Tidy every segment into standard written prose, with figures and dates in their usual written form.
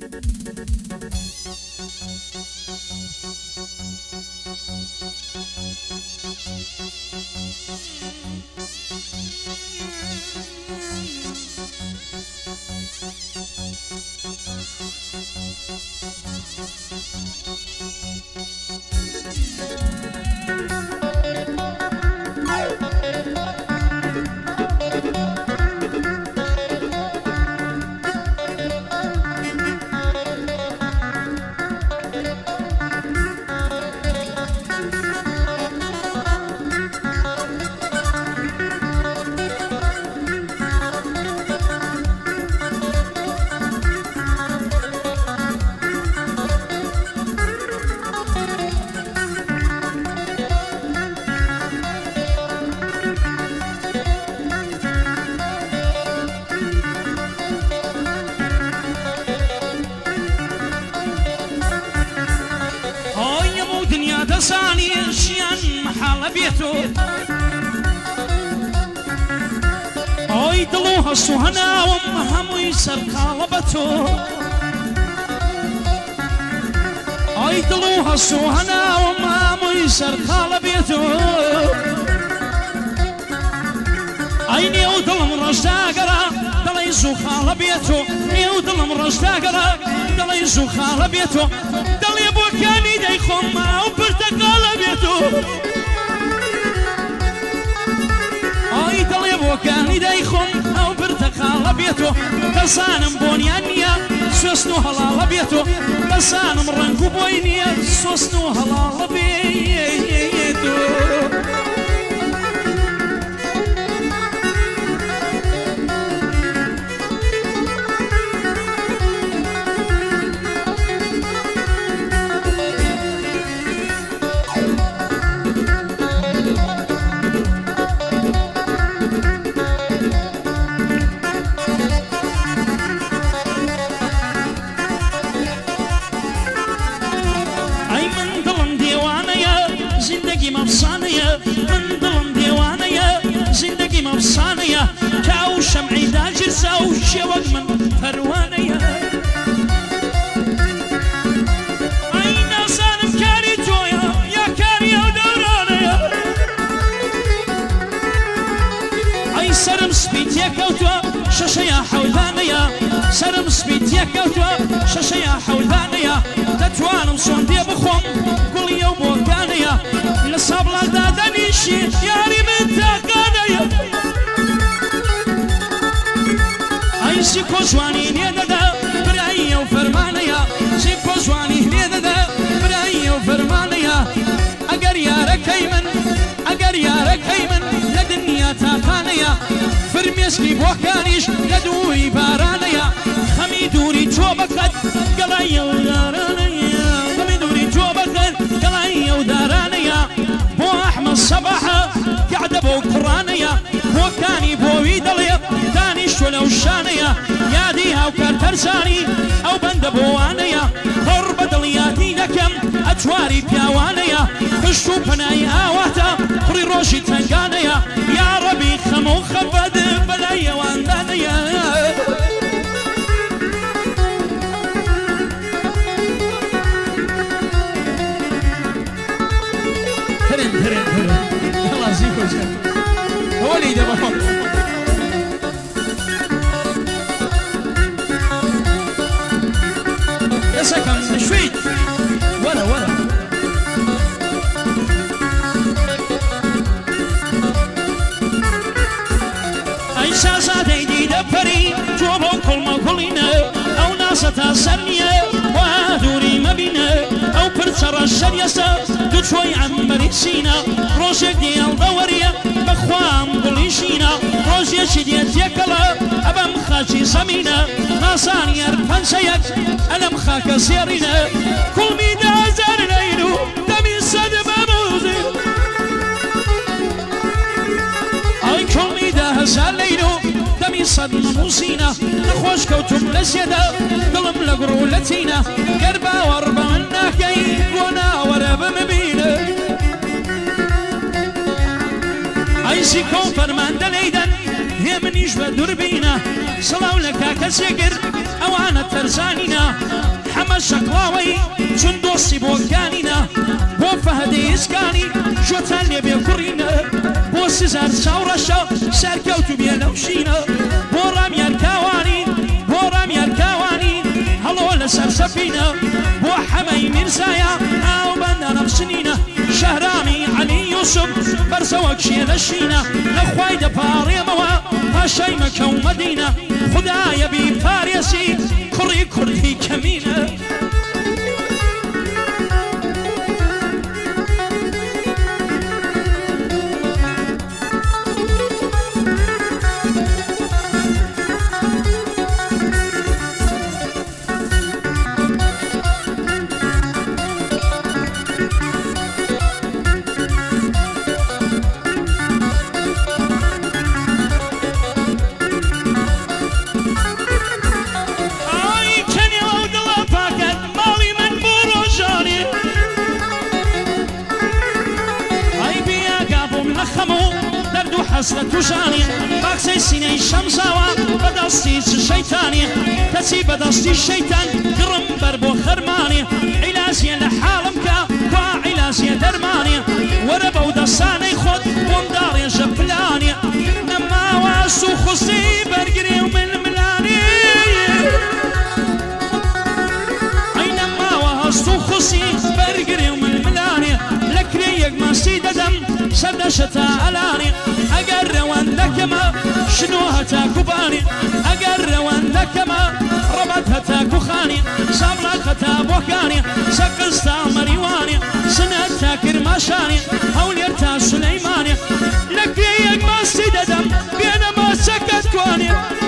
دەزانی ژیان محاڵە بێتۆ ئەوی دڵ و هەست و هەناوم هەمووی سەرقاڵە بە تۆ ئەوی دڵ و هەست و هەناوم هەمووی سەرقاڵە بێتۆ ئەی نێو دڵم ڕەشداگەڕا دڵی زووخاڵە بێتۆ نێو دڵم ڕەشداگەڕا دڵی زووخاڵە بێتۆ دڵێ بۆکانی دەیخۆم و پرتەقاڵە بێتۆ ئەی دڵێ بۆکانی دەیخۆم ئەو پرتەقاڵە بێتۆ دەزانم بۆنیان نییە سوێسن و هەڵاڵە بێتۆ دەزانم ڕەنگ و بۆی نییە سۆسن و هەڵاڵە بێتۆ من دڵم دێوانەیە زیندگیم ئەفسانەیە کاو شەمعی داگیرسا و شێوەک من پەروانەیە ئەی نازانم کاری تۆیە یا کاری ئەو دەورانەیە ئەی سەرم سپی تێکەوتووە شەشەیە حەولدانەیە سەرم سپی تێکەوتووە شەشەیە حەولدانەیە دەتوانم سۆندێ بخۆم گوڵی ئەو بۆکانەیە لە سابڵادا دەنیشی یاری من تاقانەیە ئەیسی کۆجوانی لێدەدا برایی ئەو فەرمانەیە سی کۆجوانی لێدەدا برایی ئەو فەرمانەیە ئەگەر یارەکەی من لە دنیا تاقانەیە فرمێسکی بۆکانیش لە دووری بارانەیە خەمی دووری تۆ بەکەت گەڵای ئەو دارانەیە خەمی دووری تۆ بەکەت گەڵای ئەو دارانەیە بۆ ئەحمەد سەباحە کەعدە بۆ کوڕانەیە بۆکانی بۆوی دڵێ دانیشتوە لەو شانەیە یادی هاوکار تەرزانی ئەو بەندە بۆوانەیە هەڕ بە دڵیاتی دەکەم ئەجواری پیاوانەیە پشت و پەنای ئاواتە کوڕی ڕۆژی تەنگانەیە یا ڕەبی خەم و خەبەد بەلای ئەواندانەیە ولي ده بابا يا سكن شويت ولا اي شازادي دي دبري جوبو كل ما كلنا او ناس تاسرنيه وادوري ما بينا او برتر الشريسه دوشوي عمري سينا روشك ديال دوريه بخوام بليشينا روزي شديت يكلا أبم خاجي سمينا ناساني أرفان سيك ألم خاك سيرنا كل ميدا زار ليلو دمي صد بموزي أي كل ميدا زار ليلو دمي صد مموزينا نخوش كوتم لسيدا دلم لقرولتينا قربا وربا مناكي ونا وربا مبينا ئەیسی کۆ فەرماندە لەیدەن هێ منیش بە دووربینە سڵاو لە کاکە سێگر ئەوانە تەرزانینە سێزار چاوڕەشە سەرکەوت و بێ لەو شینە بۆ ڕامیان کاوانی هەڵۆ لەسەر سەفینە بۆ حەمەی میرزایە ئاو بەندانە بچنینە شەهرامی عەلی یوسف بەرزەوە کشێ لەشینە لەخوای دەپاڕێمەوە پاشای مەکە و مەدینە خودایە بی پارێزی کوڕی کوردی کەمینە حسرة توشاني باكسي سيني شمساوا بدستي الشيطاني تسي بدستي الشيطان قرم بربو خرماني علاجي لحالمك وعلاجي درماني وربو دساني خد ومداري جبلاني نما واسو خصي برقري ومن ملاني اينما واسو خصي برقري ومن ملاني لكريك ما سيددم سردشتا علاني اگر روان دکما شنو هتاكو باني اگر روان دکما ربط هتاكو خاني صبرا ختا بوكاني سقستا مريواني سنة تاكر ماشاني هول يرتا سليماني لك يك ما سيددم بينا ما سكت كواني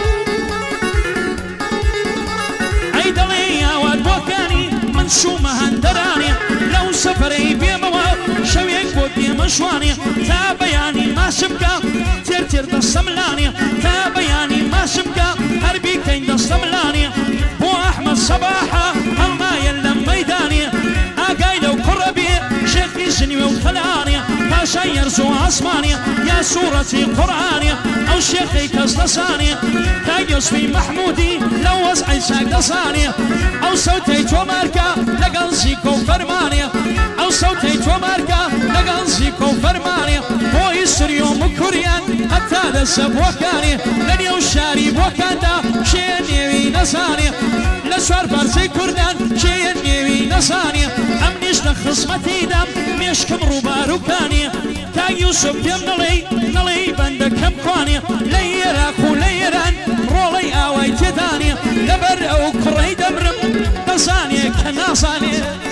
عيدلي يا واد بوكاني من شو مهندراني لو سفري بيموا شويك بودي مشواني تا بياني ما شبكا تير دستملاني تا بياني ما شبكا هربي كين دستملاني بو احمد صباحة هما يلم ميداني اقايلو قربي شيخي جنوي وخلاني باشا يرزو عصماني يا سورتي قرآني او شيخي كزلساني تا يوسفي محمودي لو وزعي ساق دصاني او صوتي توماركا لقل زيكو فرماني او صوتي توماركا لقل زيكو فرماني بو يسريو مكوريان حتى لسب وكاني لن يوشاري بوكاندا شين يوي نساني لسوار بارزي كردان شين يوي نساني امنيش لخصمتي دم ميشكم روباروكاني تا يوسف يم نلي بند كم قواني ليراكو ليران رولي اوي تداني لبر او كري دمرم نساني كناساني